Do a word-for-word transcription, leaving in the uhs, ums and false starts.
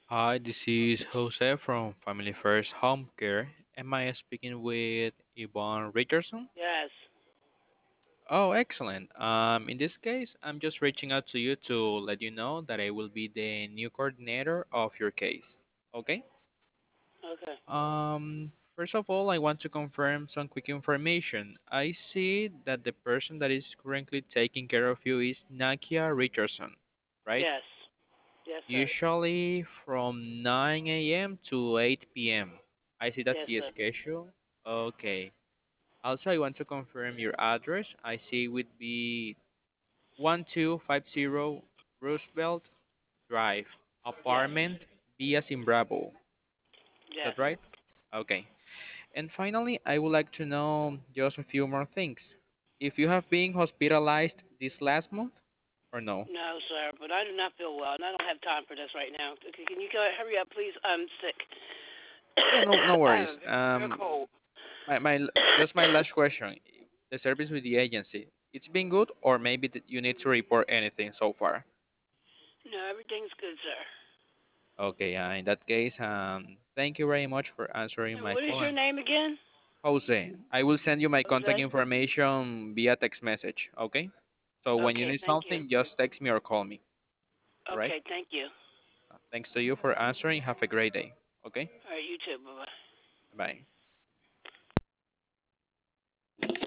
Hi, this is Jose from Family First Home Care. Am I speaking with Yvonne Richardson? Yes. Oh, excellent. Um, in this case, I'm just reaching out to you to let you know that I will be the new coordinator of your case. Okay? Okay. Um, first of all, I want to confirm some quick information. I see that the person that is currently taking care of you is Nakia Richardson, right? Yes. Yes, sir. Usually from nine a m to eight p m. I see that's Yes, the sir. schedule. Okay. Also, I want to confirm your address. I see it would be one two five zero Roosevelt Drive, Yes. apartment B as in Bravo. Is Yes. that right? Okay. And finally, I would like to know just a few more things. If you have been hospitalized this last month or no? No, sir. But I do not feel well, and I don't have time for this right now. Okay, can you go hurry up, please? I'm sick. Yeah, no, no I have worries. a very severe Um, cold. My, my just my last question. The service with the agency, it's been good, or maybe that you need to report anything so far? No, everything's good, sir. Okay, uh, in that case, um, thank you very much for answering And my what is call. your And name again? Jose, I will send you my contact Jose. information via text message. Okay, so when you Okay. need Thank you. something, just text me or call me. All right. Okay. Thank you. Thanks to you for answering. Have a great day. Okay. All right. You too. Bye bye. Bye.